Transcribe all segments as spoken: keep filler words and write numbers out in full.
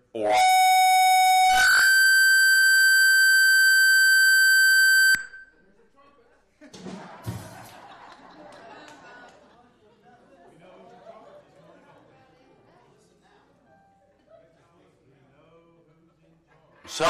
Or so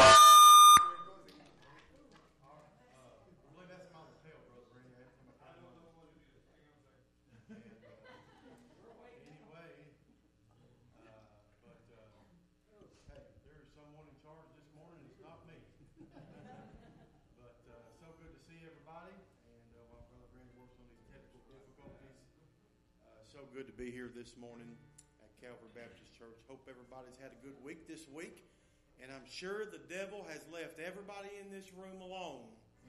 So good to be here this morning at Calvary Baptist Church. Hope everybody's had a good week this week. And I'm sure the devil has left everybody in this room alone.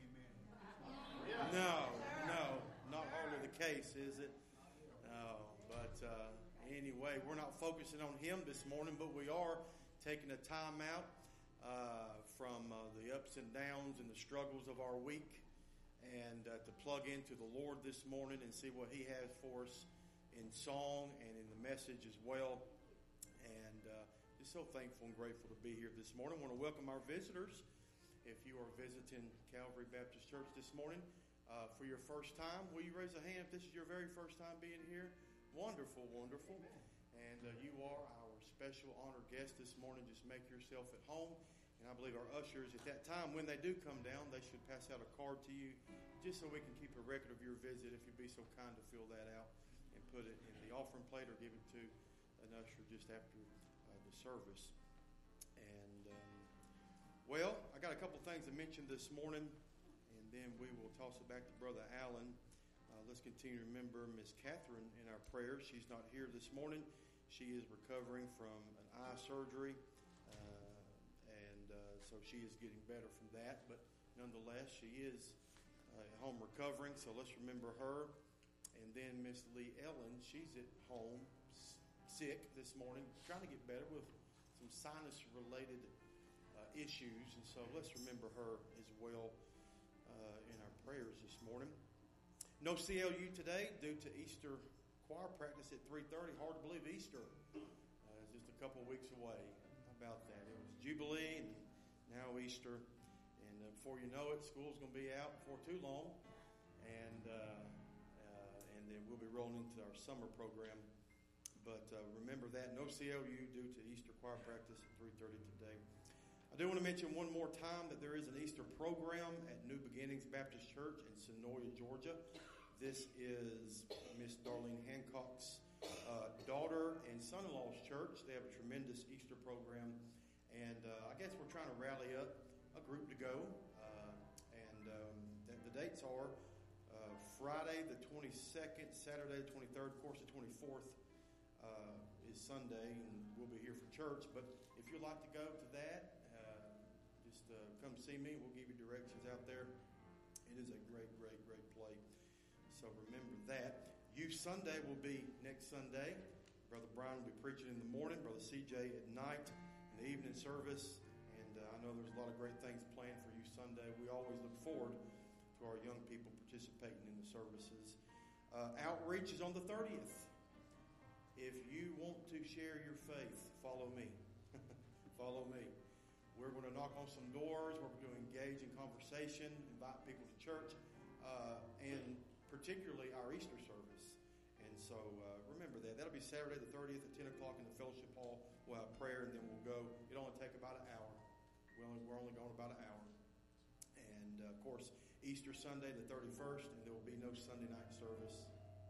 Amen. No, no, not hardly the case, is it? No, but uh, anyway, we're not focusing on him this morning, but we are taking a time out uh, from uh, the ups and downs and the struggles of our week and uh, to plug into the Lord this morning and see what he has for us in song and in the message as well. And uh, just so thankful and grateful to be here this morning. I want to welcome our visitors. If you are visiting Calvary Baptist Church this morning uh, for your first time, will you raise a hand if this is your very first time being here? Wonderful, wonderful. And uh, you are our special honored guest this morning. Just make yourself at home. And I believe our ushers at that time, when they do come down, they should pass out a card to you just so we can keep a record of your visit, if you'd be so kind to fill that out. Put it in the offering plate or give it to an usher just after uh, the service. And, um, well, I got a couple things to mention this morning, and then we will toss it back to Brother Allen. Uh, let's continue to remember Miss Catherine in our prayers. She's not here this morning. She is recovering from an eye surgery, uh, and uh, so she is getting better from that. But nonetheless, she is uh, at home recovering, so let's remember her. And then Miss Lee Ellen, she's at home, sick this morning, trying to get better with some sinus-related uh, issues. And so let's remember her as well uh, in our prayers this morning. No C L U today due to Easter choir practice at three thirty. Hard to believe Easter uh, is just a couple weeks away. How about that? It was Jubilee and now Easter. And uh, before you know it, school's going to be out before too long. And... Uh, And then we'll be rolling into our summer program. But uh, remember that, no C L U due to Easter choir practice at three thirty today. I do want to mention one more time that there is an Easter program at New Beginnings Baptist Church in Senoia, Georgia. This is Miss Darlene Hancock's uh, daughter and son-in-law's church. They have a tremendous Easter program. And uh, I guess we're trying to rally up a group to go. Uh, and um, the, the dates are Uh, Friday the twenty-second, Saturday the twenty-third, of course the twenty-fourth uh, is Sunday, and we'll be here for church. But if you'd like to go to that, uh, just uh, come see me. We'll give you directions out there. It is a great, great, great play. So remember that. Youth Sunday will be next Sunday. Brother Brian will be preaching in the morning, Brother C J at night, in the evening service. And uh, I know there's a lot of great things planned for Youth Sunday. We always look forward to our young people participating in the services. Uh, outreach is on the thirtieth. If you want to share your faith, follow me. Follow me. We're going to knock on some doors. We're going to engage in conversation, invite people to church, uh, and particularly our Easter service. And so uh, remember that. That'll be Saturday the thirtieth at ten o'clock in the fellowship hall. We'll have prayer, and then we'll go. It'll only take about an hour. We're only, we're only going about an hour. And, uh, of course, Easter Sunday the thirty-first, and there will be no Sunday night service.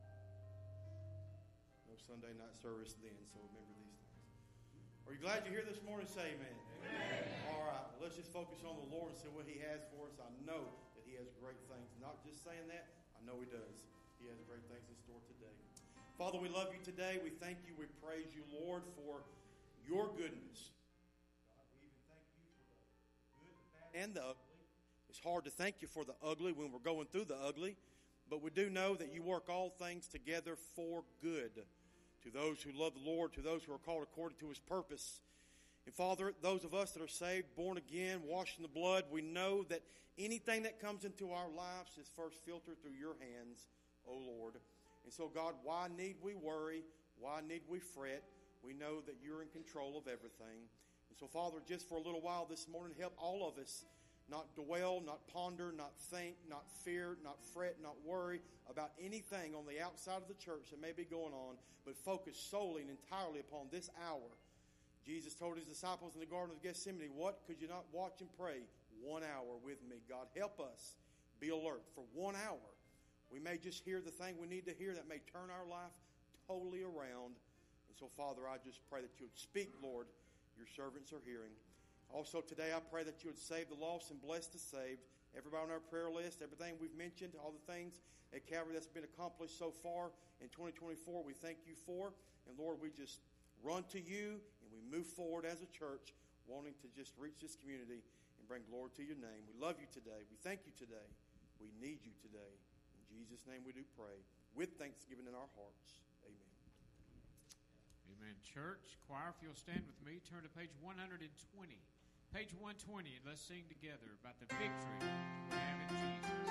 No Sunday night service then, so remember these things. Are you glad you're here this morning? Say amen. Amen. All right, well, let's just focus on the Lord and see what he has for us. I know that he has great things. Not just saying that, I know he does. He has great things in store today. Father, we love you today. We thank you. We praise you, Lord, for your goodness. God, we even thank you for the good, the bad, and the ugly. It's hard to thank you for the ugly when we're going through the ugly, but we do know that you work all things together for good to those who love the Lord, to those who are called according to his purpose. And Father, those of us that are saved, born again, washed in the blood, we know that anything that comes into our lives is first filtered through your hands, O Lord. And so, God, why need we worry? Why need we fret? We know that you're in control of everything. And so, Father, just for a little while this morning, help all of us not dwell, not ponder, not think, not fear, not fret, not worry about anything on the outside of the church that may be going on, but focus solely and entirely upon this hour. Jesus told his disciples in the Garden of Gethsemane, what could you not watch and pray one hour with me? God, help us be alert for one hour. We may just hear the thing we need to hear that may turn our life totally around. And so, Father, I just pray that you would speak, Lord. Your servants are hearing. Also today, I pray that you would save the lost and bless the saved. Everybody on our prayer list, everything we've mentioned, all the things at Calvary that's been accomplished so far in twenty twenty-four, we thank you for. And Lord, we just run to you and we move forward as a church, wanting to just reach this community and bring glory to your name. We love you today. We thank you today. We need you today. In Jesus' name we do pray, with thanksgiving in our hearts. Amen. Amen. Church, choir, if you'll stand with me, turn to page one hundred twenty. Page one twenty, and let's sing together about the victory we have in Jesus.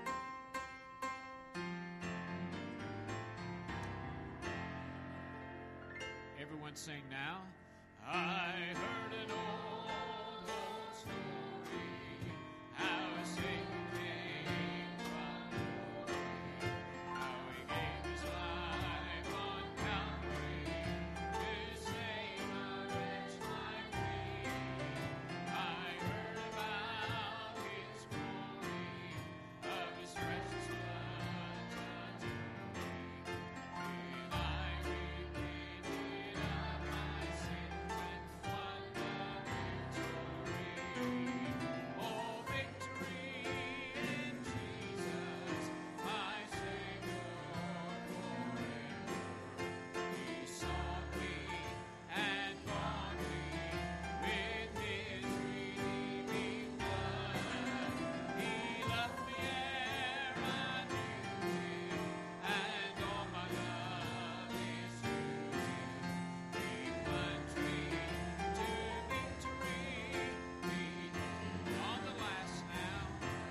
Everyone sing now. I heard an old, old story, how a Savior came from glory, how he gave his life on Calvary to save a wretch like me. I heard about his glory, of his precious blood touched me, when I repented of my sins and won the victory. Oh, victory in Jesus, my Savior forever. He sought me and bought me with his redeeming blood. He loved me ere I knew him, and all my love is to him. He plunged me to victory. He on the last now.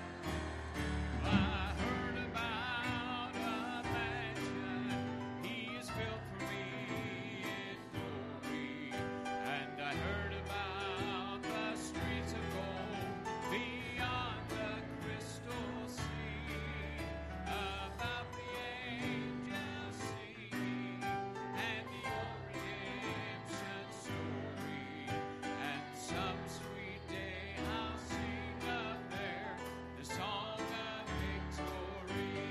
I heard about a mansion he has built for me in glory, and I heard about the streets of gold beyond the crystal sea, about the angels singing and your redemption story, and some sweet day I'll sing up there the song of victory.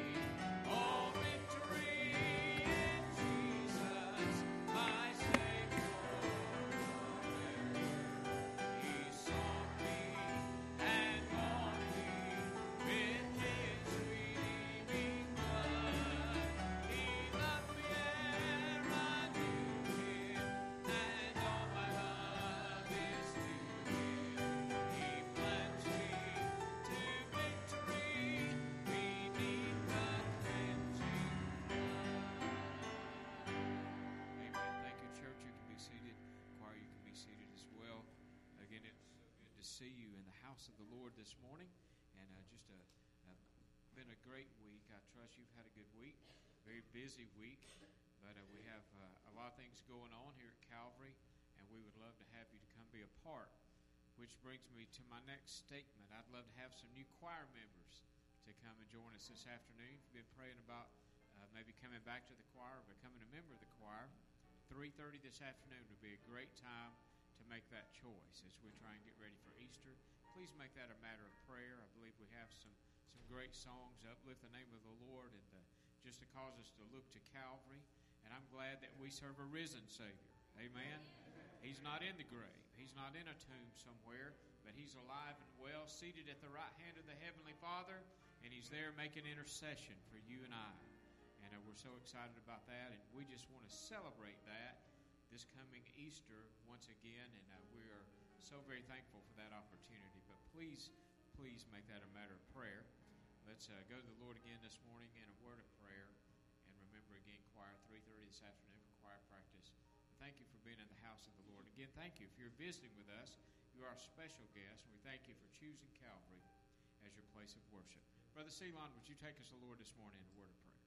Oh, victory in Jesus, my Savior forever. He sought me and bought me with his redeeming blood. He loved me ere I knew him, and all my love is to him. He plunged me to victory beneath the cleansing blood. Amen. Thank you, church. You can be seated. Choir, you can be seated as well. Again, it's so good to see you in the house of the Lord this morning. And uh, just a, a been a great week. I trust you've had a good week. Very busy week. But uh, we have uh, a lot of things going on here at Calvary, and we would love to have you to come be a part. Which brings me to my next statement. I'd love to have some new choir members to come and join us this afternoon. If you've been praying about uh, maybe coming back to the choir or becoming a member of the choir, three thirty this afternoon would be a great time to make that choice as we try and get ready for Easter. Please make that a matter of prayer. I believe we have some, some great songs, uplift the name of the Lord, and uh, just to cause us to look to Calvary. And I'm glad that we serve a risen Savior. Amen? He's not in the grave. He's not in a tomb somewhere, but he's alive and well, seated at the right hand of the Heavenly Father, and he's there making intercession for you and I. And uh, we're so excited about that, and we just want to celebrate that this coming Easter once again, and uh, we are so very thankful for that opportunity. But please, please make that a matter of prayer. Let's uh, go to the Lord again this morning in a word of prayer, and remember again, choir three thirty this afternoon for choir practice. Thank you for being in the house of the Lord. Again, thank you. If you're visiting with us, you are a special guest, and we thank you for choosing Calvary as your place of worship. Brother Ceylon, would you take us, the Lord, this morning in a word of prayer?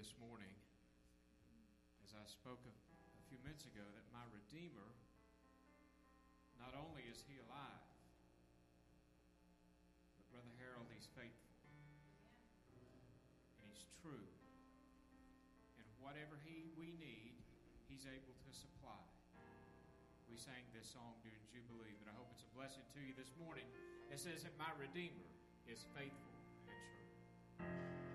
this morning, as I spoke a, a few minutes ago, that my Redeemer, not only is He alive, but Brother Harold, He's faithful. And He's true. And whatever he we need, He's able to supply. We sang this song during Jubilee, but I hope it's a blessing to you this morning. It says that my Redeemer is faithful and true.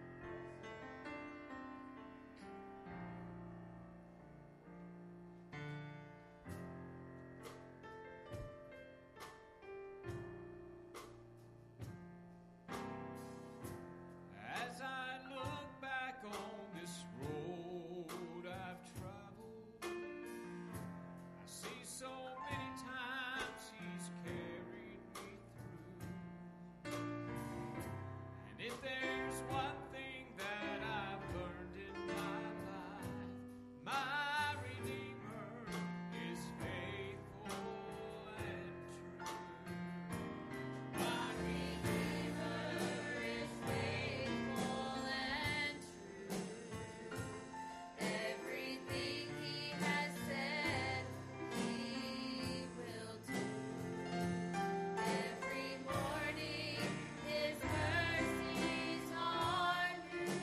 As I look back on this road I've traveled, I see so many times He's carried me through. And if there's one thing that I've learned in my life, my Redeemer is faithful and true. My Redeemer is faithful and true. Everything He has said, He will do. Every morning His mercies are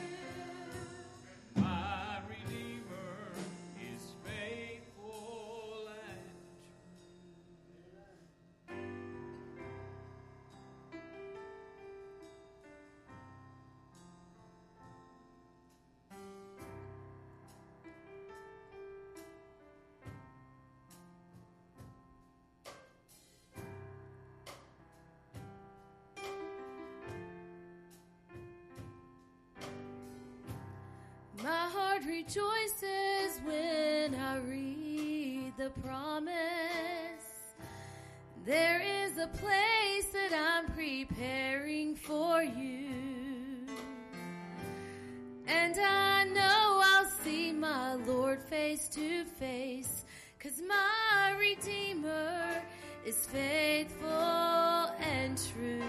new. My Redeemer is faithful and My heart rejoices when I read the promise. There is a place that I'm preparing for you. And I know I'll see my Lord face to face, 'cause my Redeemer is faithful and true.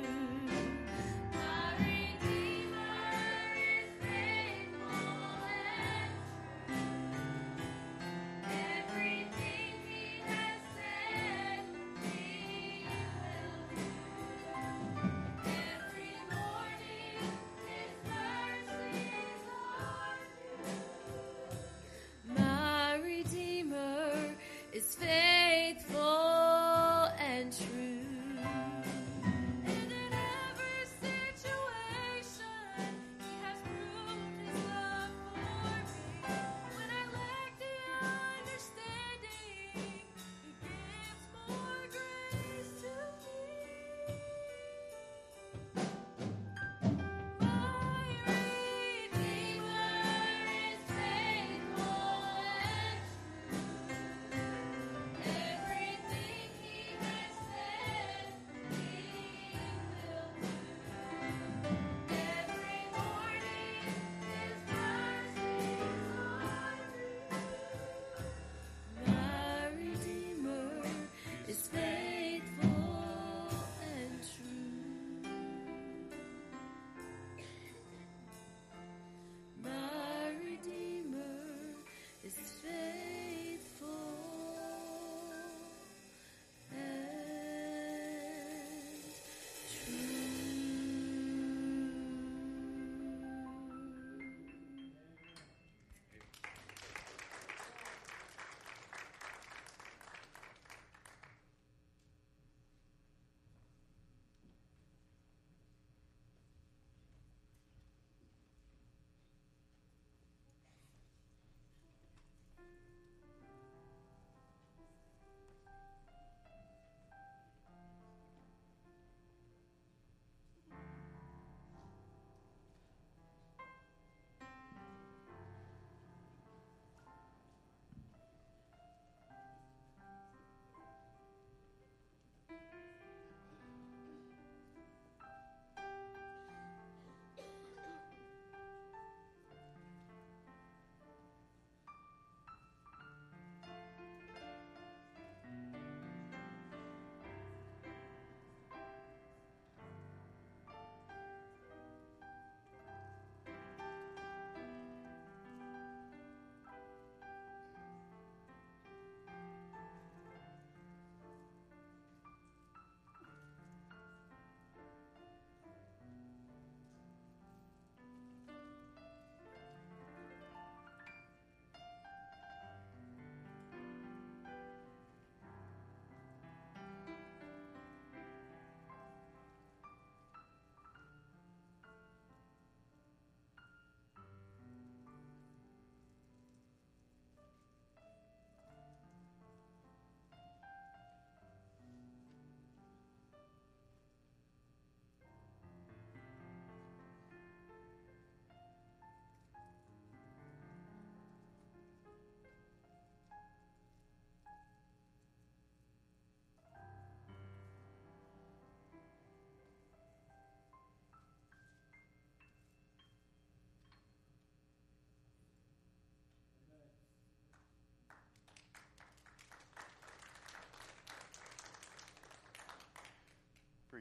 My Redeemer is faithful and true. Everything He has said, He will do. Every morning His mercies are new. My Redeemer is faithful and true.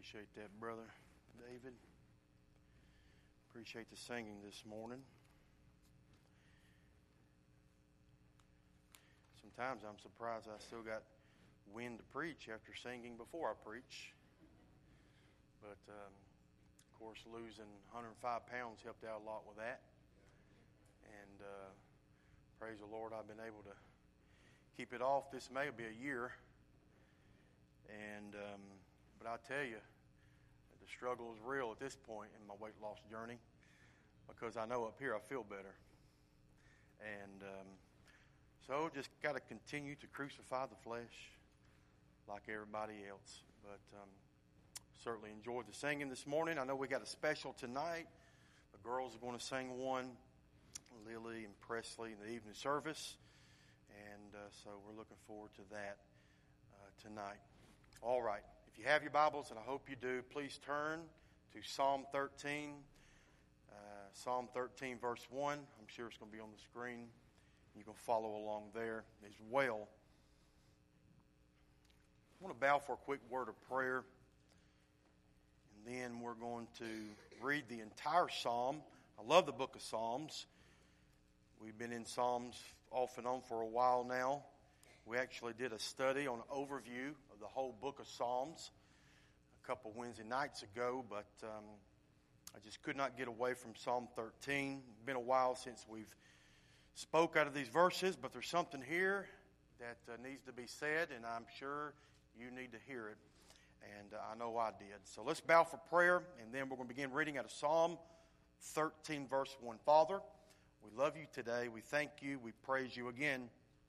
Appreciate that, brother David. Appreciate the singing this morning. Sometimes I'm surprised I still got wind to preach after singing before I preach. But, um, of course, losing one hundred five pounds helped out a lot with that. And uh, praise the Lord, I've been able to keep it off. This may be a year. And um, but I tell you, the struggle is real at this point in my weight loss journey, because I know up here I feel better. And um, so just got to continue to crucify the flesh like everybody else. But um, certainly enjoyed the singing this morning. I know we got a special tonight. The girls are going to sing one, Lily and Presley, in the evening service. And uh, so we're looking forward to that uh, tonight. All right. If you have your Bibles, and I hope you do, please turn to Psalm thirteen. Uh, Psalm thirteen, verse one. I'm sure it's going to be on the screen. You can follow along there as well. I want to bow for a quick word of prayer. And then we're going to read the entire Psalm. I love the book of Psalms. We've been in Psalms off and on for a while now. We actually did a study on an overview of the whole book of Psalms a couple Wednesday nights ago, but um, I just could not get away from Psalm thirteen. It's been a while since we've spoke out of these verses, but there's something here that uh, needs to be said, and I'm sure you need to hear it, and uh, I know I did. So let's bow for prayer, and then we're going to begin reading out of Psalm thirteen, verse one. Father, we love you today. We thank you. We praise you again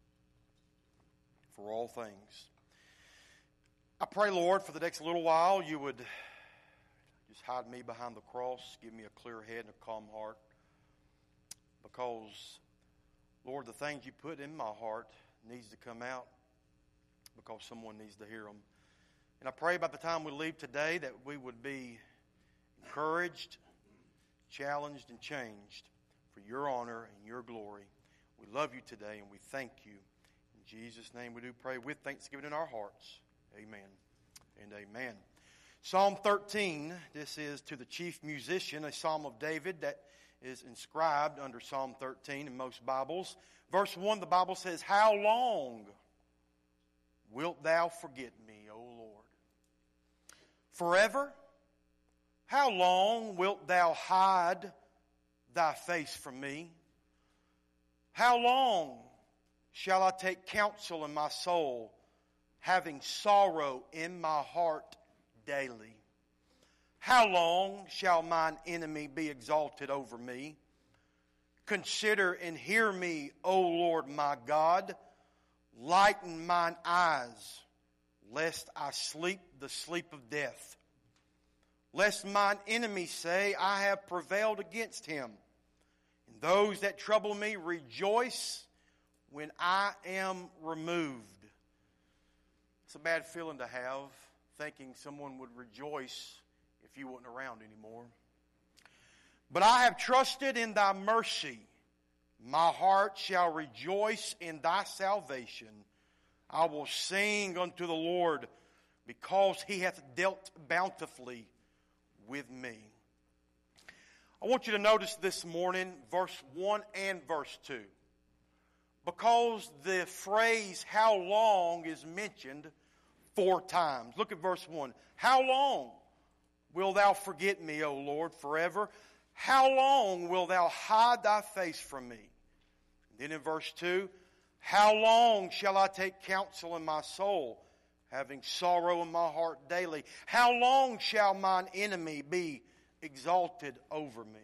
for all things. I pray, Lord, for the next little while, you would just hide me behind the cross, give me a clear head and a calm heart, because, Lord, the things you put in my heart needs to come out because someone needs to hear them. And I pray by the time we leave today that we would be encouraged, challenged, and changed for your honor and your glory. We love you today, and we thank you. In Jesus' name we do pray with thanksgiving in our hearts. Amen and amen. Psalm thirteen, this is to the chief musician, a psalm of David that is inscribed under Psalm thirteen in most Bibles. Verse one, the Bible says, "How long wilt thou forget me, O Lord? Forever? How long wilt thou hide thy face from me? How long shall I take counsel in my soul, having sorrow in my heart daily? How long shall mine enemy be exalted over me? Consider and hear me, O Lord my God. Lighten mine eyes, lest I sleep the sleep of death. Lest mine enemy say, I have prevailed against him. And those that trouble me rejoice when I am removed." It's a bad feeling to have, thinking someone would rejoice if you weren't around anymore. "But I have trusted in thy mercy. My heart shall rejoice in thy salvation. I will sing unto the Lord, because he hath dealt bountifully with me." I want you to notice this morning verse one and verse two. Because the phrase, "how long," is mentioned four times. Look at verse one. "How long will thou forget me, O Lord, forever? How long will thou hide thy face from me?" And then in verse two, "How long shall I take counsel in my soul, having sorrow in my heart daily? How long shall mine enemy be exalted over me?"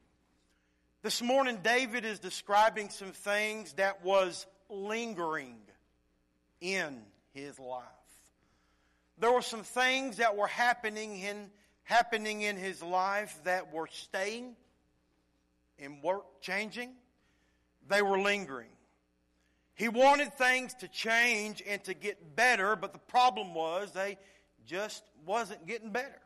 This morning, David is describing some things that was lingering in his life. There were some things that were happening in, happening in his life that were staying and weren't changing. They were lingering. He wanted things to change and to get better, but the problem was they just wasn't getting better.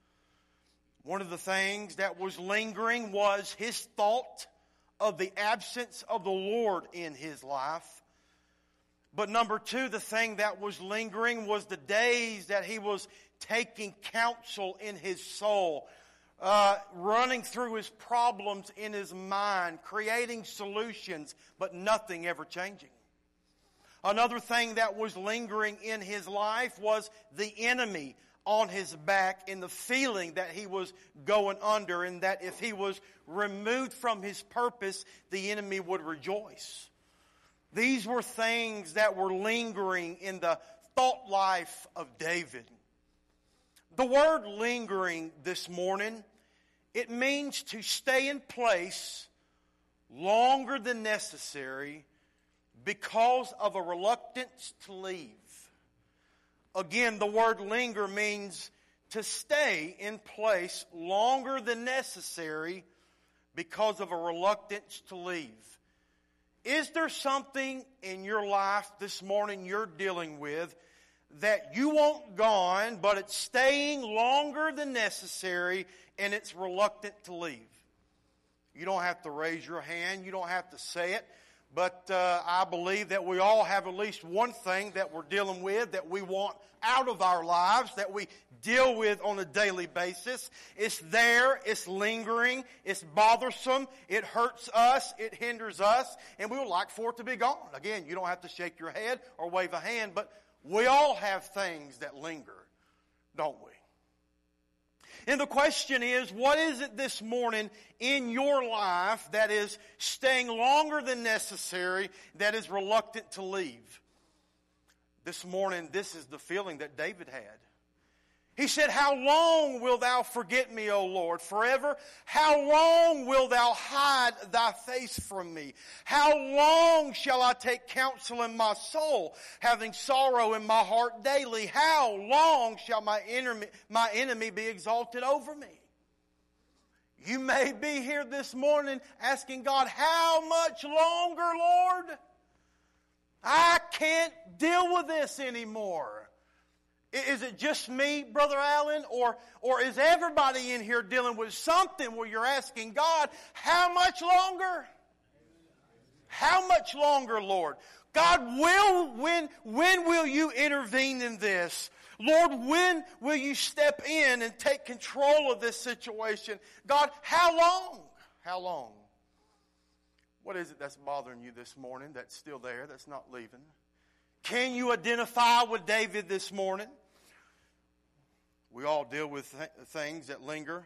One of the things that was lingering was his thought of the absence of the Lord in his life. But number two, the thing that was lingering was the days that he was taking counsel in his soul, uh, running through his problems in his mind, creating solutions, but nothing ever changing. Another thing that was lingering in his life was the enemy on his back, and the feeling that he was going under, and that if he was removed from his purpose, the enemy would rejoice. These were things that were lingering in the thought life of David. The word lingering this morning, it means to stay in place longer than necessary because of a reluctance to leave. Again, the word linger means to stay in place longer than necessary because of a reluctance to leave. Is there something in your life this morning you're dealing with that you want gone, but it's staying longer than necessary and it's reluctant to leave? You don't have to raise your hand. You don't have to say it. But uh, I believe that we all have at least one thing that we're dealing with that we want out of our lives, that we deal with on a daily basis. It's there, it's lingering, it's bothersome, it hurts us, it hinders us, and we would like for it to be gone. Again, you don't have to shake your head or wave a hand, but we all have things that linger, don't we? And the question is, what is it this morning in your life that is staying longer than necessary, that is reluctant to leave? This morning, this is the feeling that David had. He said, "How long wilt thou forget me, O Lord? Forever? How long wilt thou hide thy face from me? How long shall I take counsel in my soul, having sorrow in my heart daily? How long shall my enemy, my enemy be exalted over me?" You may be here this morning asking God, "How much longer, Lord? I can't deal with this anymore." Is it just me, Brother Allen, or, or is everybody in here dealing with something where you're asking God, "How much longer? How much longer, Lord? God, will, when, when will you intervene in this? Lord, when will you step in and take control of this situation? God, how long? How long?" What is it that's bothering you this morning that's still there, that's not leaving? Can you identify with David this morning? We all deal with th- things that linger,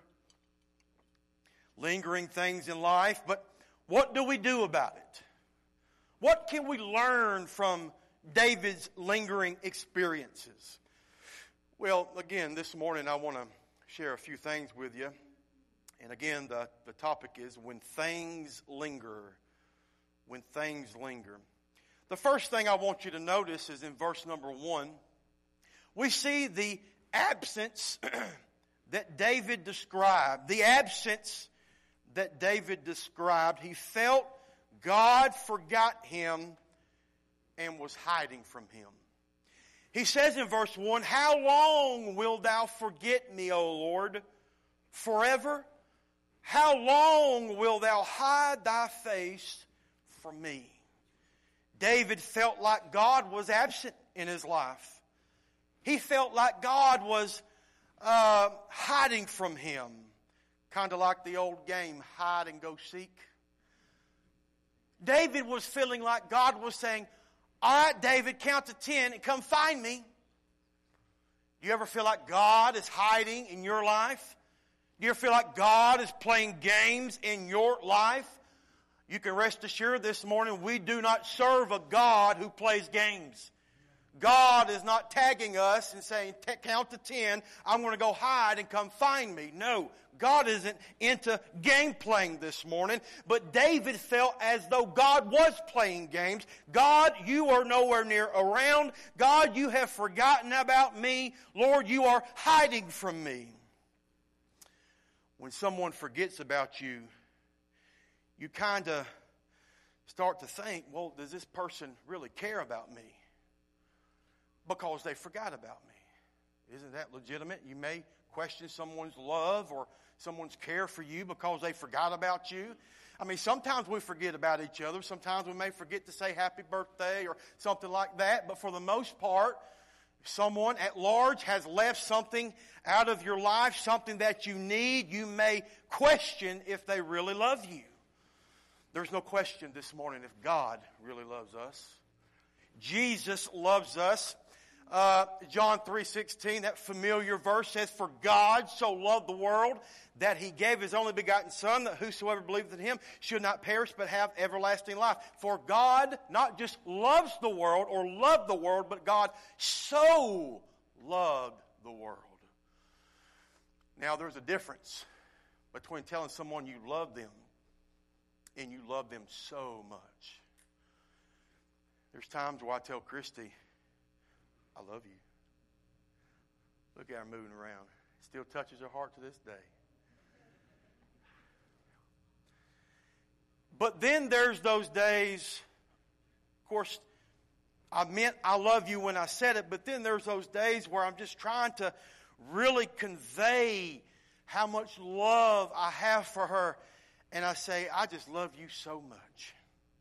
lingering things in life, but what do we do about it? What can we learn from David's lingering experiences? Well, again, this morning I want to share a few things with you. And again, the, the topic is when things linger. When things linger. The first thing I want you to notice is in verse number one, we see the absence that David described. The absence that David described. He felt God forgot him and was hiding from him. He says in verse one, "How long wilt thou forget me, O Lord? Forever? How long wilt thou hide thy face from me?" David felt like God was absent in his life. He felt like God was uh, hiding from him. Kind of like the old game, hide and go seek. David was feeling like God was saying, "All right, David, count to ten and come find me." Do you ever feel like God is hiding in your life? Do you ever feel like God is playing games in your life? You can rest assured this morning we do not serve a God who plays games. God is not tagging us and saying, "Count to ten, I'm going to go hide and come find me." No, God isn't into game playing this morning. But David felt as though God was playing games. "God, you are nowhere near around. God, you have forgotten about me. Lord, you are hiding from me." When someone forgets about you, you kind of start to think, well, does this person really care about me? Because they forgot about me. Isn't that legitimate? You may question someone's love or someone's care for you because they forgot about you. I mean, sometimes we forget about each other. Sometimes we may forget to say happy birthday or something like that. But for the most part, if someone at large has left something out of your life, something that you need, you may question if they really love you. There's no question this morning if God really loves us. Jesus loves us. Uh, John three sixteen, that familiar verse says, "For God so loved the world that He gave His only begotten Son, that whosoever believeth in Him should not perish but have everlasting life." For God not just loves the world or loved the world, but God so loved the world. Now there's a difference between telling someone you love them and you love them so much. There's times where I tell Christy, "I love you." Look at her moving around. It still touches her heart to this day. But then there's those days, of course, I meant I love you when I said it, but then there's those days where I'm just trying to really convey how much love I have for her. And I say, "I just love you so much."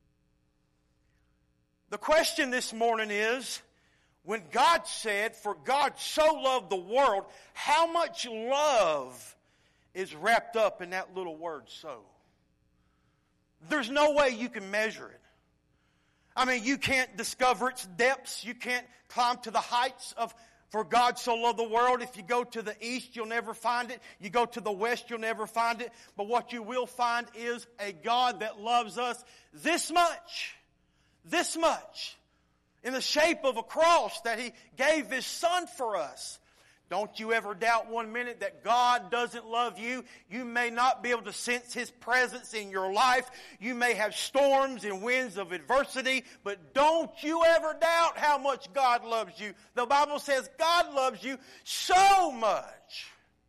The question this morning is, when God said, "For God so loved the world," how much love is wrapped up in that little word "so"? There's no way you can measure it. I mean, you can't discover its depths. You can't climb to the heights of "For God so loved the world." If you go to the east, you'll never find it. You go to the west, you'll never find it. But what you will find is a God that loves us this much. This much. In the shape of a cross that He gave His Son for us. Don't you ever doubt one minute that God doesn't love you. You may not be able to sense His presence in your life. You may have storms and winds of adversity, but don't you ever doubt how much God loves you. The Bible says God loves you so much.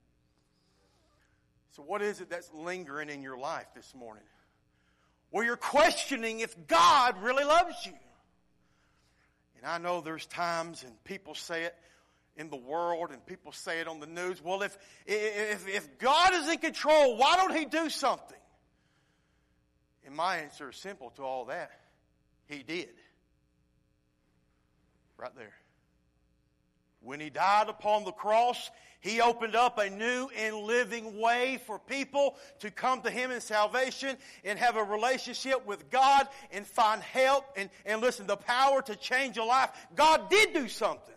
So what is it that's lingering in your life this morning? Well, you're questioning if God really loves you. And I know there's times, and people say it in the world, and people say it on the news, well, if, if, if God is in control, why don't He do something? And my answer is simple to all that. He did. Right there. When He died upon the cross, He opened up a new and living way for people to come to Him in salvation and have a relationship with God and find help and, and listen, the power to change a life. God did do something.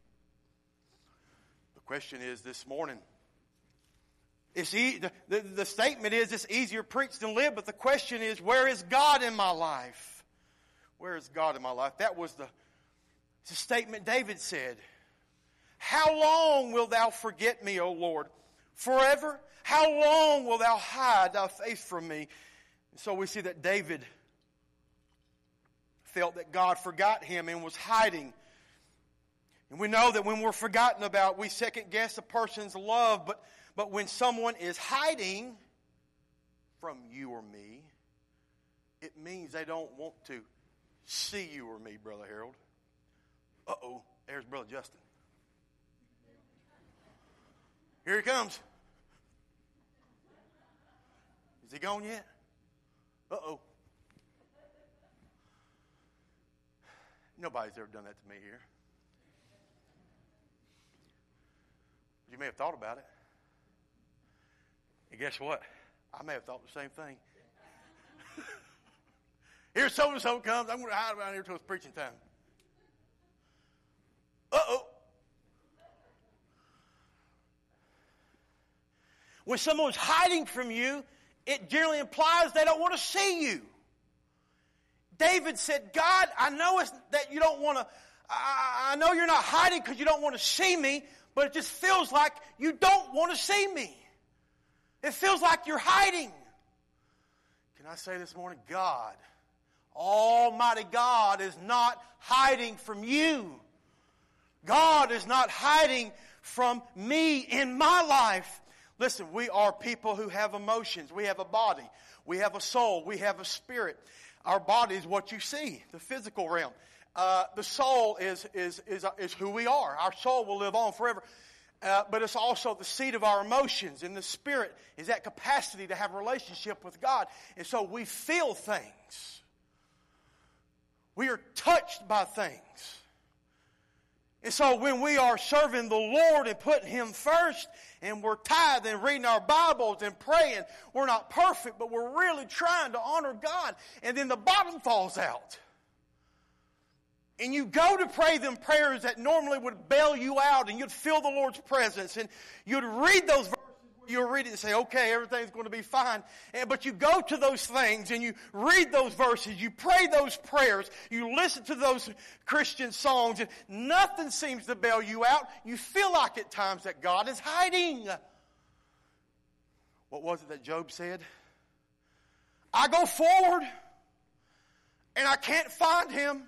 The question is this morning, it's e- the, the, the statement is it's easier preached than lived, but the question is, where is God in my life? Where is God in my life? That was the, the statement David said. "How long wilt thou forget me, O Lord? Forever? How long wilt thou hide thy face from me?" And so we see that David felt that God forgot him and was hiding. And we know that when we're forgotten about, we second guess a person's love. But, but when someone is hiding from you or me, it means they don't want to see you or me, Brother Harold. Uh-oh, there's Brother Justin. Here he comes. Is he gone yet? Uh-oh. Nobody's ever done that to me here. You may have thought about it. And guess what? I may have thought the same thing. Here so-and-so comes. I'm going to hide around here until it's preaching time. Uh-oh. When someone's hiding from you, it generally implies they don't want to see you. David said, "God, I know it's that you don't want to, I, I know you're not hiding because you don't want to see me, but it just feels like you don't want to see me. It feels like you're hiding." Can I say this morning, God, Almighty God, is not hiding from you. God is not hiding from me in my life. Listen, we are people who have emotions. We have a body. We have a soul. We have a spirit. Our body is what you see, the physical realm. Uh, the soul is, is, is, is who we are. Our soul will live on forever. Uh, but it's also the seat of our emotions, and the Spirit is that capacity to have a relationship with God. And so we feel things. We are touched by things. And so when we are serving the Lord and putting Him first, and we're tithing and reading our Bibles and praying, we're not perfect, but we're really trying to honor God. And then the bottom falls out. And you go to pray them prayers that normally would bail you out, and you'd feel the Lord's presence, and you'd read those verses where you'll read it and say, okay, everything's going to be fine. And, but you go to those things, and you read those verses, you pray those prayers, you listen to those Christian songs, and nothing seems to bail you out. You feel like at times that God is hiding. What was it that Job said? I go forward, and I can't find Him.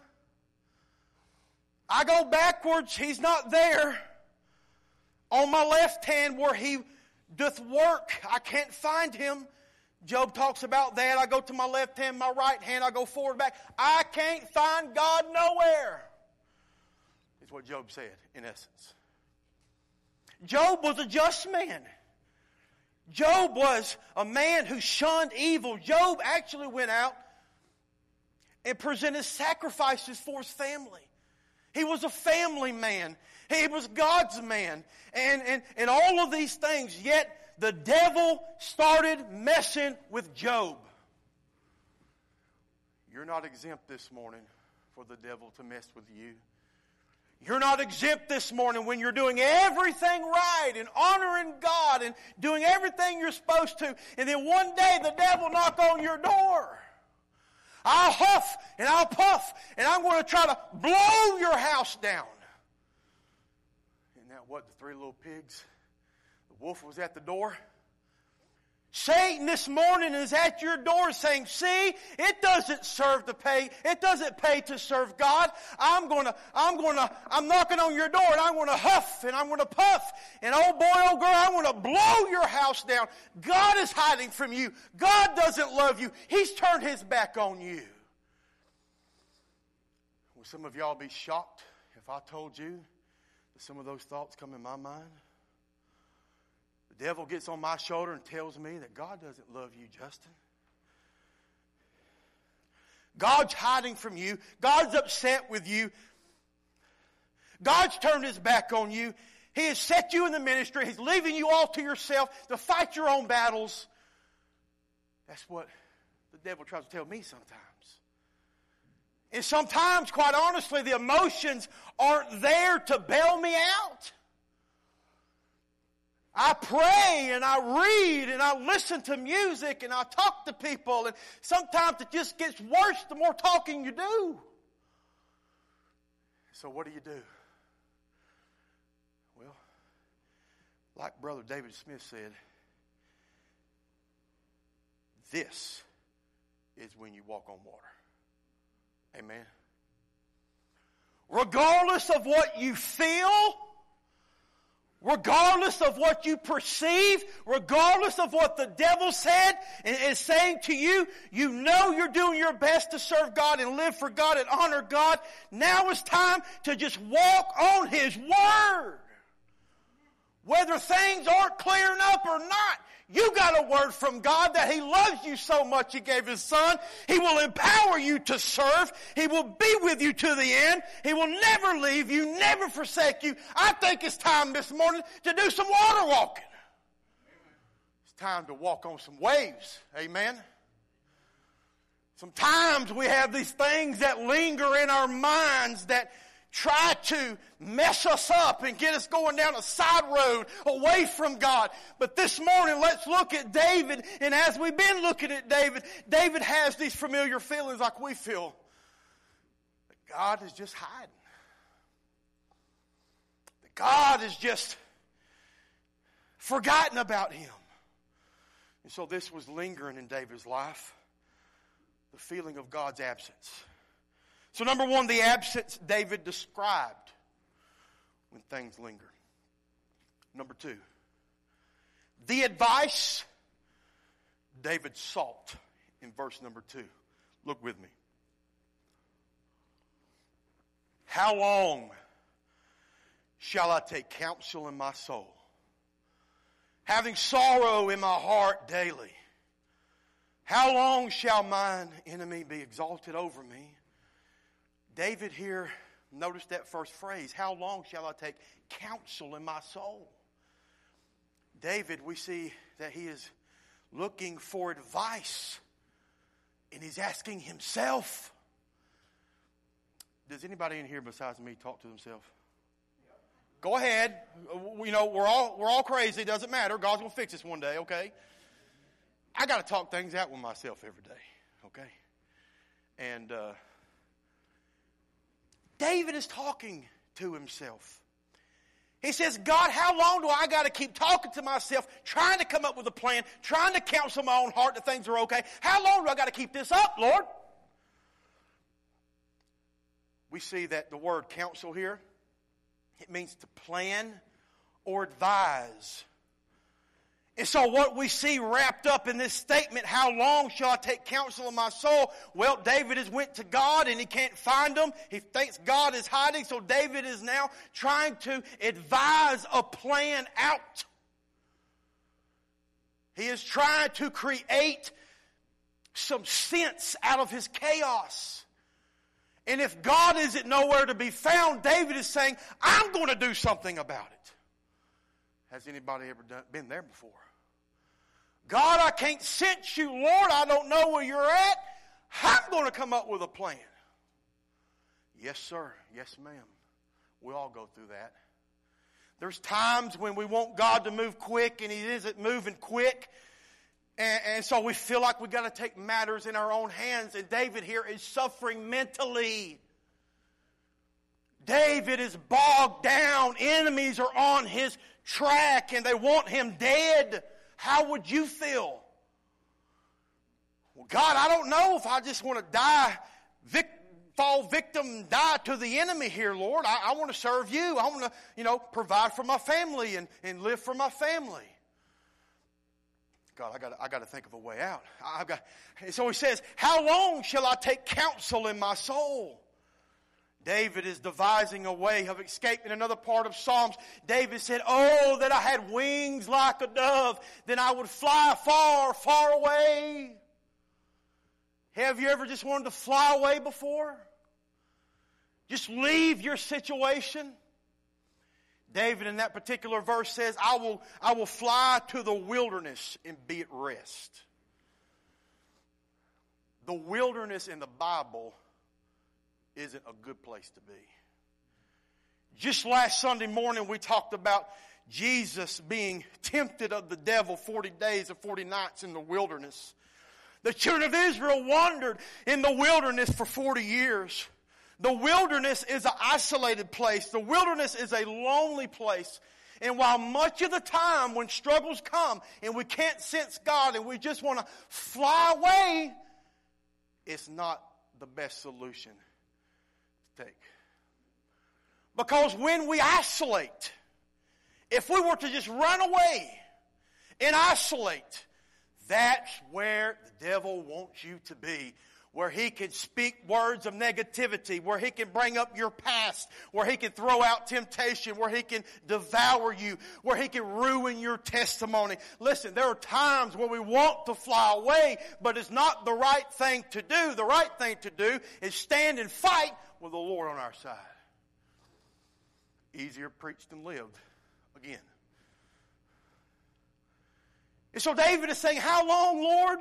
I go backwards, He's not there. On my left hand where He doth work, I can't find Him. Job talks about that. I go to my left hand, my right hand, I go forward, back. I can't find God nowhere. Is what Job said, in essence. Job was a just man. Job was a man who shunned evil. Job actually went out and presented sacrifices for his family. He was a family man. He was God's man. And, and, and all of these things, yet the devil started messing with Job. You're not exempt this morning for the devil to mess with you. You're not exempt this morning when you're doing everything right and honoring God and doing everything you're supposed to. And then one day the devil knock on your door. I'll huff and I'll puff and I'm going to try to blow your house down. Isn't that what the three little pigs? The wolf was at the door. Satan this morning is at your door saying, see, it doesn't serve to pay. It doesn't pay to serve God. I'm going to, I'm going to, I'm knocking on your door and I'm going to huff and I'm going to puff. And oh boy, oh girl, I'm going to blow your house down. God is hiding from you. God doesn't love you. He's turned His back on you. Will some of y'all be shocked if I told you that some of those thoughts come in my mind? The devil gets on my shoulder and tells me that God doesn't love you, Justin. God's hiding from you. God's upset with you. God's turned His back on you. He has set you in the ministry. He's leaving you all to yourself to fight your own battles. That's what the devil tries to tell me sometimes. And sometimes, quite honestly, the emotions aren't there to bail me out. I pray and I read and I listen to music and I talk to people, and sometimes it just gets worse the more talking you do. So what do you do? Well, like Brother David Smith said, this is when you walk on water. Amen. Regardless of what you feel, regardless of what you perceive, regardless of what the devil said and is saying to you, you know you're doing your best to serve God and live for God and honor God. Now it's time to just walk on His Word. Whether things aren't clearing up or not, you got a word from God that He loves you so much He gave His Son. He will empower you to serve. He will be with you to the end. He will never leave you, never forsake you. I think it's time this morning to do some water walking. It's time to walk on some waves. Amen. Sometimes we have these things that linger in our minds that try to mess us up and get us going down a side road away from God. But this morning, let's look at David. And as we've been looking at David, David has these familiar feelings like we feel. That God is just hiding. That God is just forgotten about him. And so this was lingering in David's life. The feeling of God's absence. So number one, the absence David described when things linger. Number two, the advice David sought in verse number two. Look with me. How long shall I take counsel in my soul, having sorrow in my heart daily? How long shall mine enemy be exalted over me? David here, notice that first phrase, how long shall I take counsel in my soul? David, we see that he is looking for advice, and he's asking himself. Does anybody in here besides me talk to themselves? Go ahead. You know, we're all we're all crazy. Doesn't matter. God's going to fix us one day, okay? I got to talk things out with myself every day, okay? And uh, David is talking to himself. He says, God, how long do I got to keep talking to myself, trying to come up with a plan, trying to counsel my own heart that things are okay? How long do I got to keep this up, Lord? We see that the word counsel here, it means to plan or advise. And so what we see wrapped up in this statement, how long shall I take counsel in my soul? Well, David has went to God and he can't find him. He thinks God is hiding, so David is now trying to advise a plan out. He is trying to create some sense out of his chaos. And if God isn't nowhere to be found, David is saying, I'm going to do something about it. Has anybody ever done, been there before? God, I can't sense you, Lord. I don't know where you're at. I'm going to come up with a plan. Yes, sir. Yes, ma'am. We all go through that. There's times when we want God to move quick and He isn't moving quick. And, and so we feel like we've got to take matters in our own hands. And David here is suffering mentally. David is bogged down. Enemies are on his track and they want him dead. How would you feel? Well, God, I don't know if I just want to die, vic- fall victim, die to the enemy here, Lord. I, I want to serve you. I want to, you know, provide for my family and, and live for my family. God, I got I got to think of a way out. I've got. And so he says, how long shall I take counsel in my soul? David is devising a way of escape. In another part of Psalms, David said, oh, that I had wings like a dove, then I would fly far, far away. Have you ever just wanted to fly away before? Just leave your situation? David in that particular verse says, I will, I will fly to the wilderness and be at rest. The wilderness in the Bible isn't a good place to be. Just last Sunday morning we talked about Jesus being tempted of the devil forty days and forty nights in the wilderness. The children of Israel wandered in the wilderness for forty years. The wilderness is an isolated place. The wilderness is a lonely place. And while much of the time when struggles come and we can't sense God and we just want to fly away, it's not the best solution to take. Because when we isolate, if we were to just run away and isolate, that's where the devil wants you to be. Where he can speak words of negativity, where he can bring up your past, where he can throw out temptation, where he can devour you, where he can ruin your testimony. Listen, there are times where we want to fly away, but it's not the right thing to do. The right thing to do is stand and fight with the Lord on our side. Easier preached than lived. Again. And so David is saying, how long, Lord?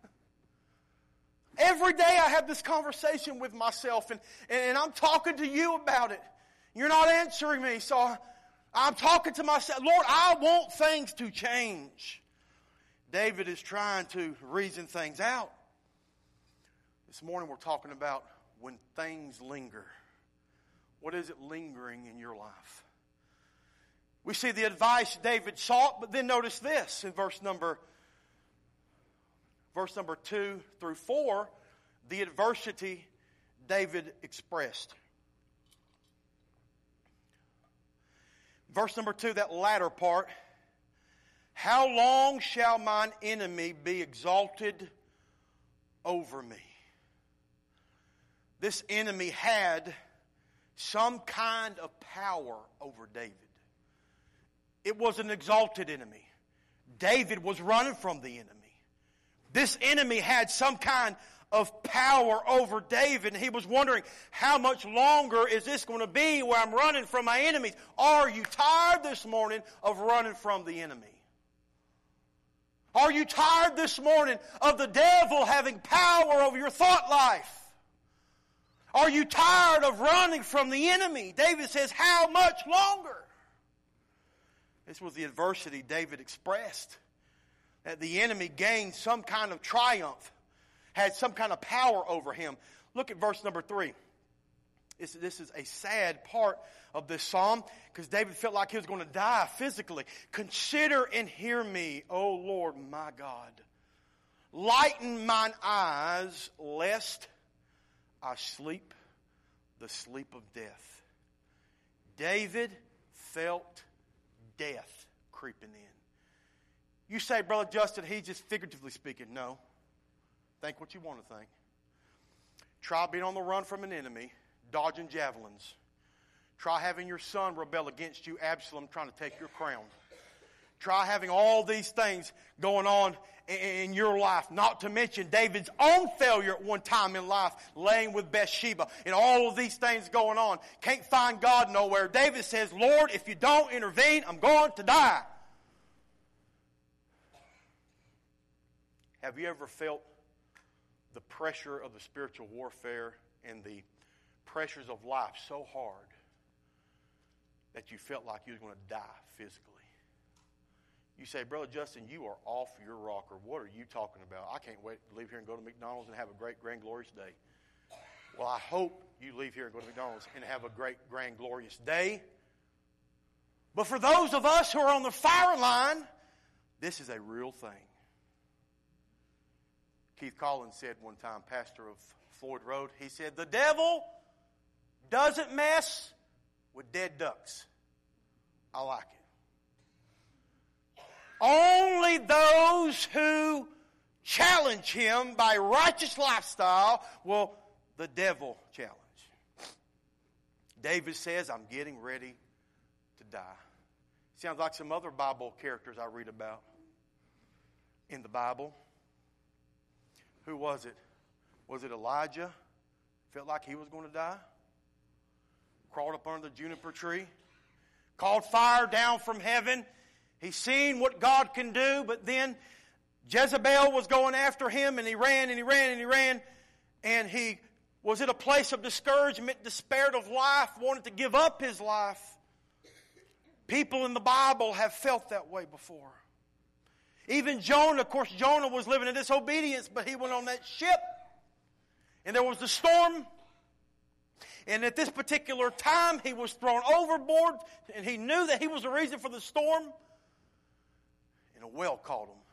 Every day I have this conversation with myself, and, and I'm talking to you about it. You're not answering me, so I'm talking to myself. Lord, I want things to change. David is trying to reason things out. This morning we're talking about when things linger. What is it lingering in your life? We see the advice David sought, but then notice this in verse number Verse number two through four, the adversity David expressed. Verse number two, that latter part. How long shall mine enemy be exalted over me? This enemy had some kind of power over David. It was an exalted enemy. David was running from the enemy. This enemy had some kind of power over David, and he was wondering, how much longer is this going to be where I'm running from my enemies? Are you tired this morning of running from the enemy? Are you tired this morning of the devil having power over your thought life? Are you tired of running from the enemy? David says, how much longer? This was the adversity David expressed. That the enemy gained some kind of triumph, had some kind of power over him. Look at verse number three. This, this is a sad part of this psalm because David felt like he was going to die physically. Consider and hear me, O Lord my God. Lighten mine eyes, lest I sleep the sleep of death. David felt death creeping in. You say, Brother Justin, he's just figuratively speaking. No. Think what you want to think. Try being on the run from an enemy, dodging javelins. Try having your son rebel against you, Absalom trying to take your crown. Try having all these things going on in your life. Not to mention David's own failure at one time in life, laying with Bathsheba. And all of these things going on. Can't find God nowhere. David says, Lord, if you don't intervene, I'm going to die. Have you ever felt the pressure of the spiritual warfare and the pressures of life so hard that you felt like you were going to die physically? You say, Brother Justin, you are off your rocker. What are you talking about? I can't wait to leave here and go to McDonald's and have a great, grand, glorious day. Well, I hope you leave here and go to McDonald's and have a great, grand, glorious day. But for those of us who are on the firing line, this is a real thing. Keith Collins said one time, pastor of Floyd Road, he said, the devil doesn't mess with dead ducks. I like it. Only those who challenge him by righteous lifestyle will the devil challenge. David says, I'm getting ready to die. Sounds like some other Bible characters I read about in the Bible. Who was it? Was it Elijah? Felt like he was going to die? Crawled up under the juniper tree. Called fire down from heaven. He seen what God can do, but then Jezebel was going after him, and he ran and he ran and he ran, and he was at a place of discouragement, despaired of life, wanted to give up his life. People in the Bible have felt that way before. Even Jonah, of course, Jonah was living in disobedience, but he went on that ship, and there was the storm. And at this particular time, he was thrown overboard, and he knew that he was the reason for the storm, and a whale caught him.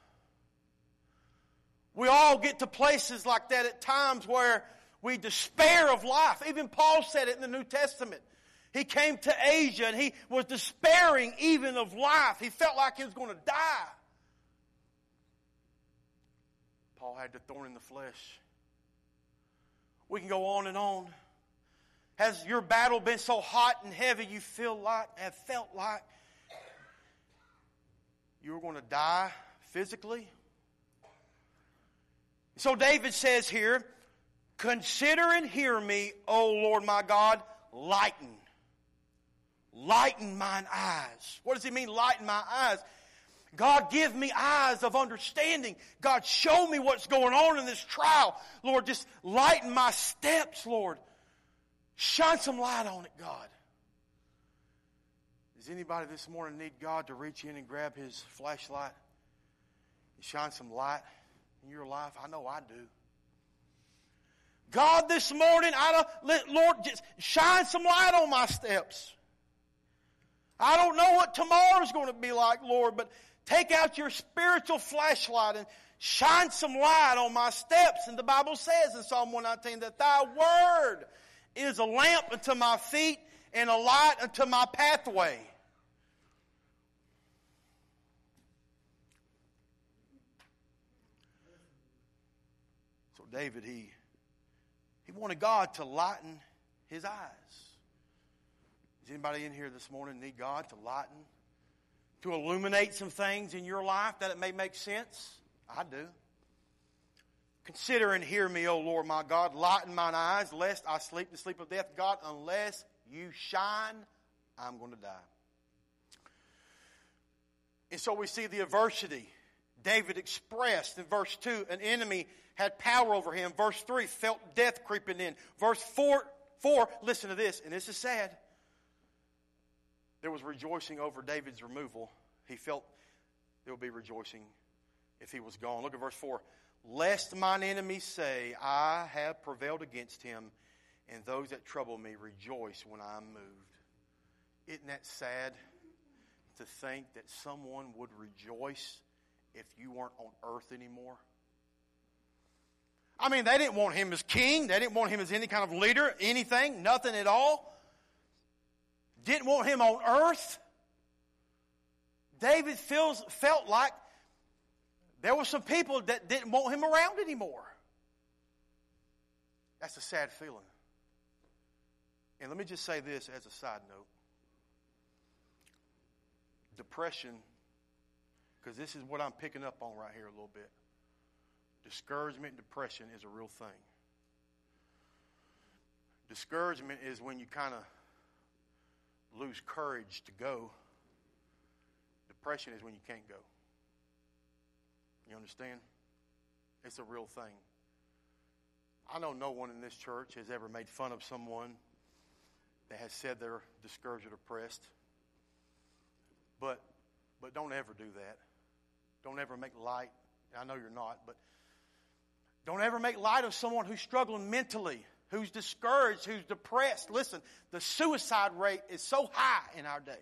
We all get to places like that at times where we despair of life. Even Paul said it in the New Testament. He came to Asia, and he was despairing even of life. He felt like he was going to die. Paul had the thorn in the flesh. We can go on and on. Has your battle been so hot and heavy you feel like, have felt like you were going to die physically? So David says here, consider and hear me, O Lord my God, lighten. Lighten mine eyes. What does he mean, lighten my eyes? God, give me eyes of understanding. God, show me what's going on in this trial. Lord, just lighten my steps, Lord. Shine some light on it, God. Does anybody this morning need God to reach in and grab his flashlight and shine some light in your life? I know I do. God, this morning, I don't, let, Lord, just shine some light on my steps. I don't know what tomorrow's going to be like, Lord, but take out your spiritual flashlight and shine some light on my steps. And the Bible says in Psalm one nineteen that thy word is a lamp unto my feet and a light unto my pathway. So David, he, he wanted God to lighten his eyes. Does anybody in here this morning need God to lighten, to illuminate some things in your life that it may make sense? I do. Consider and hear me, O Lord my God. Lighten mine eyes, lest I sleep the sleep of death. God, unless you shine, I'm going to die. And so we see the adversity David expressed in verse two. An enemy had power over him. Verse three, felt death creeping in. Verse four, four, listen to this, and this is sad. There was rejoicing over David's removal. He felt there would be rejoicing if he was gone. Look at verse four. Lest mine enemies say, I have prevailed against him, and those that trouble me rejoice when I am moved. Isn't that sad to think that someone would rejoice if you weren't on earth anymore? I mean, they didn't want him as king. They didn't want him as any kind of leader, anything, nothing at all. Didn't want him on earth. David feels, felt like there were some people that didn't want him around anymore. That's a sad feeling. And let me just say this as a side note. Depression, because this is what I'm picking up on right here a little bit. Discouragement and depression is a real thing. Discouragement is when you kind of lose courage to go. Depression is when you can't go. You understand? It's a real thing. I know no one in this church has ever made fun of someone that has said they're discouraged or depressed. But but don't ever do that. Don't ever make light. I know you're not, but don't ever make light of someone who's struggling mentally, who's discouraged, who's depressed. Listen, the suicide rate is so high in our day.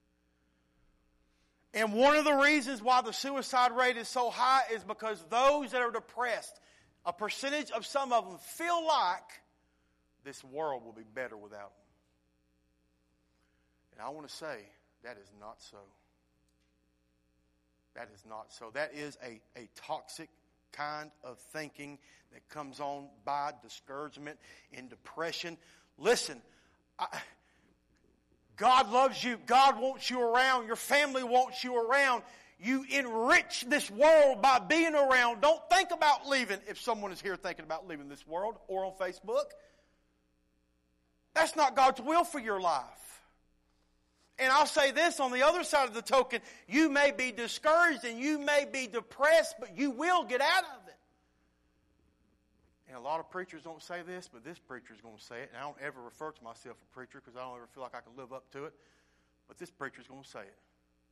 And one of the reasons why the suicide rate is so high is because those that are depressed, a percentage of some of them feel like this world will be better without them. And I want to say, that is not so. That is not so. That is a, a toxic kind of thinking that comes on by discouragement and depression. Listen, I, God loves you. God wants you around. Your family wants you around. You enrich this world by being around. Don't think about leaving if someone is here thinking about leaving this world or on Facebook. That's not God's will for your life. And I'll say this on the other side of the token, you may be discouraged and you may be depressed, but you will get out of it. And a lot of preachers don't say this, but this preacher is going to say it. And I don't ever refer to myself a preacher because I don't ever feel like I can live up to it. But this preacher is going to say it.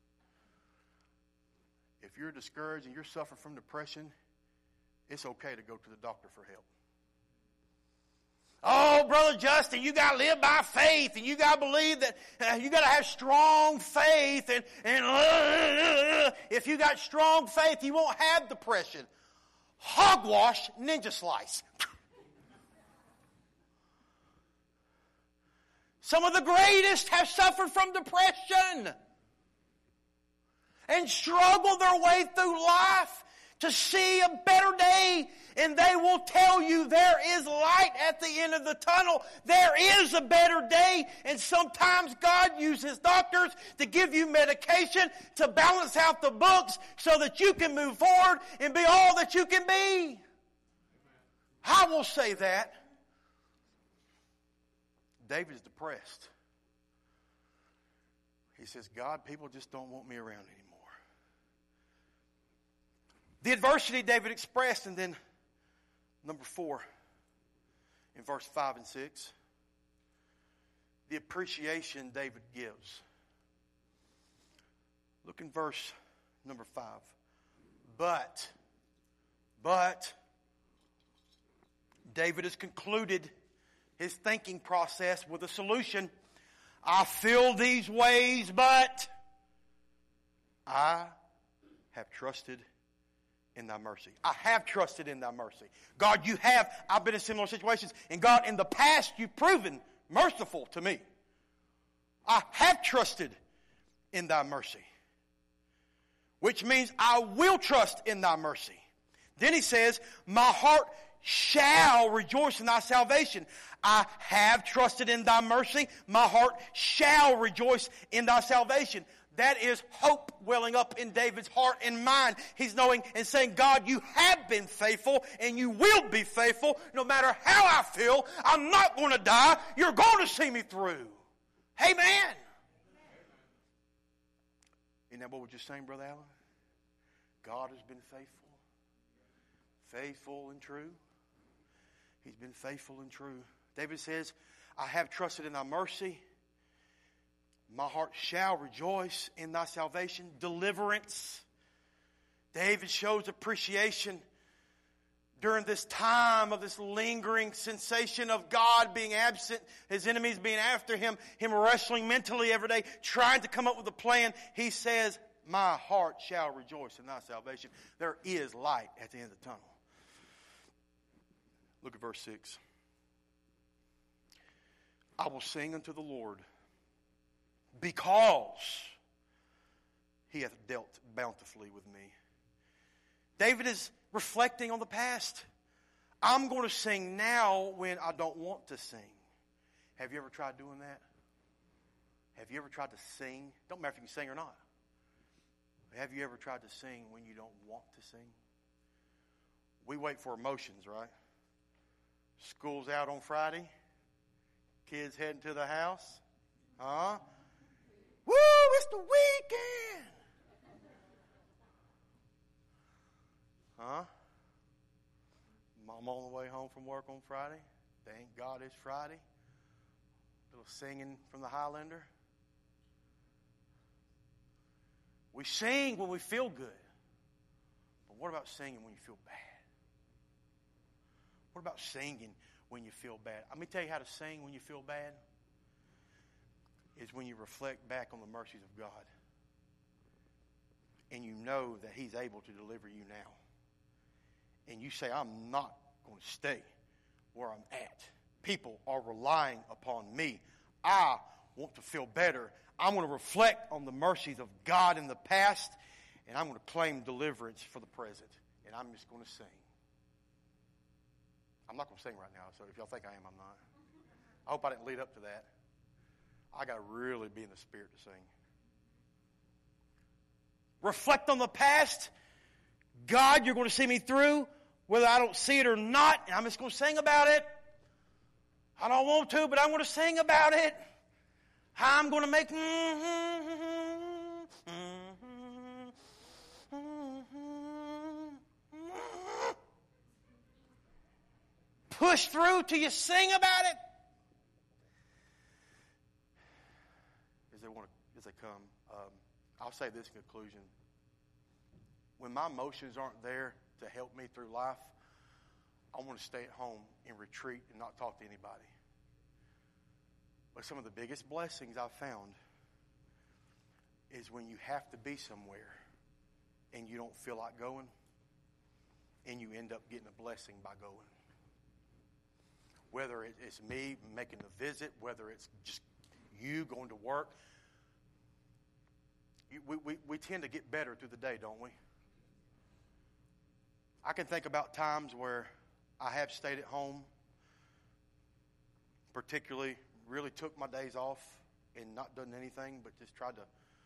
If you're discouraged and you're suffering from depression, it's okay to go to the doctor for help. Oh, Brother Justin, you got to live by faith, and you got to believe that uh, you got to have strong faith. And, and uh, if you got strong faith, you won't have depression. Hogwash, ninja slice. Some of the greatest have suffered from depression and struggled their way through life to see a better day. And they will tell you there is light at the end of the tunnel. There is a better day. And sometimes God uses doctors to give you medication to balance out the books so that you can move forward and be all that you can be. I will say that. David is depressed. He says, God, people just don't want me around anymore. The adversity David expressed, and then number four, in verse five and six, the appreciation David gives. Look in verse number five. But, but, David has concluded his thinking process with a solution. I feel these ways, but I have trusted in thy mercy. I have trusted in thy mercy. God, you have. I've been in similar situations. And God, in the past, you've proven merciful to me. I have trusted in thy mercy. Which means I will trust in thy mercy. Then he says, my heart shall rejoice in thy salvation. I have trusted in thy mercy. My heart shall rejoice in thy salvation. That is hope welling up in David's heart and mind. He's knowing and saying, God, you have been faithful and you will be faithful. No matter how I feel, I'm not going to die. You're going to see me through. Amen. Isn't that what we just sang, Brother Allen? God has been faithful. Faithful and true. He's been faithful and true. David says, I have trusted in thy mercy. My heart shall rejoice in thy salvation. Deliverance. David shows appreciation during this time of this lingering sensation of God being absent, his enemies being after him, him wrestling mentally every day, trying to come up with a plan. He says, my heart shall rejoice in thy salvation. There is light at the end of the tunnel. Look at verse six. I will sing unto the Lord, because he hath dealt bountifully with me. David is reflecting on the past. I'm going to sing now when I don't want to sing. Have you ever tried doing that? Have you ever tried to sing? Don't matter if you can sing or not. Have you ever tried to sing when you don't want to sing? We wait for emotions, right? School's out on Friday. Kids heading to the house. Huh? Woo, it's the weekend. Huh? Mom on the way home from work on Friday. Thank God it's Friday. Little singing from the Highlander. We sing when we feel good. But what about singing when you feel bad? What about singing when you feel bad? Let me tell you how to sing when you feel bad. Is when you reflect back on the mercies of God. And you know that he's able to deliver you now. And you say, I'm not going to stay where I'm at. People are relying upon me. I want to feel better. I'm going to reflect on the mercies of God in the past. And I'm going to claim deliverance for the present. And I'm just going to sing. I'm not going to sing right now, so if y'all think I am, I'm not. I hope I didn't lead up to that. I got to really be in the spirit to sing. Reflect on the past. God, you're going to see me through, whether I don't see it or not. And I'm just going to sing about it. I don't want to, but I'm going to sing about it. How I'm going to make... push through till you sing about it. As they want to, as they come, um, I'll say this in conclusion. When my emotions aren't there to help me through life, I want to stay at home and retreat and not talk to anybody. But some of the biggest blessings I've found is when you have to be somewhere and you don't feel like going, and you end up getting a blessing by going. Whether it's me making a visit, whether it's just you going to work. We, we, we tend to get better through the day, don't we? I can think about times where I have stayed at home, particularly really took my days off and not done anything, but just tried to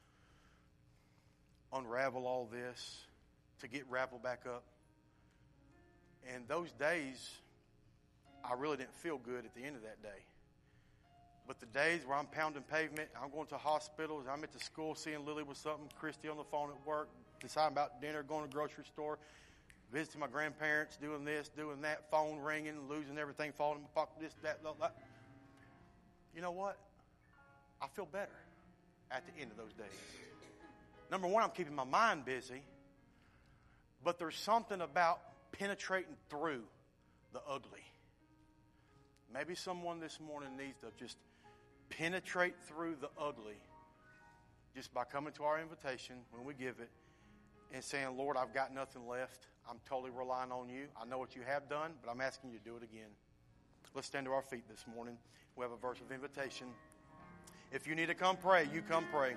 unravel all this to get raveled back up. And those days, I really didn't feel good at the end of that day. But the days where I'm pounding pavement, I'm going to hospitals, I'm at the school seeing Lily with something, Christy on the phone at work, deciding about dinner, going to the grocery store, visiting my grandparents, doing this, doing that, phone ringing, losing everything, falling in my pocket, this, that, that. You know what? I feel better at the end of those days. Number one, I'm keeping my mind busy, but there's something about penetrating through the ugly. Maybe someone this morning needs to just penetrate through the ugly just by coming to our invitation when we give it and saying, Lord, I've got nothing left. I'm totally relying on you. I know what you have done, but I'm asking you to do it again. Let's stand to our feet this morning. We have a verse of invitation. If you need to come pray, you come pray.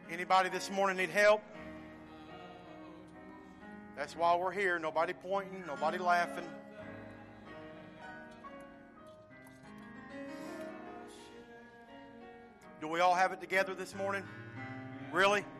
Anybody this morning need help? That's why we're here. Nobody pointing, nobody laughing. Do we all have it together this morning? Really?